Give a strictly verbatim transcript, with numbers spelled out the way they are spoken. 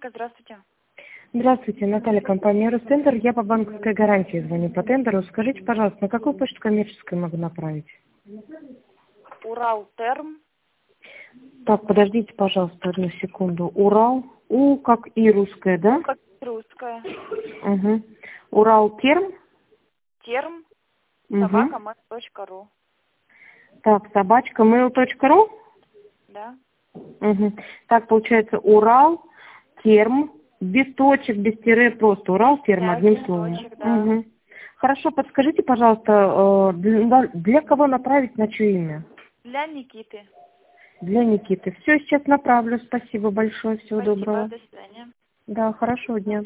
Банка, здравствуйте. Здравствуйте, Наталья, компания Ростендер. Я по банковской гарантии звоню по тендеру. Скажите, пожалуйста, на какую почту коммерческую могу направить? Уралтерм. Так, подождите, пожалуйста, одну секунду. Урал. У как и русская, да? Ну, как русская. Угу. Уралтерм. Терм. Угу. Собака мэйл точка ру. Так, собачка мэйл точка ру. Да. Угу. Так, получается, Урал, терм, без точек, без тире, просто Урал, терм, Да, одним без словом. точек, да. Угу. Хорошо, подскажите, пожалуйста, э, для, для кого направить, на чье имя? Для Никиты. Для Никиты. Все, сейчас направлю. Спасибо большое. Всего Спасибо, доброго. до свидания. Да, хорошего дня.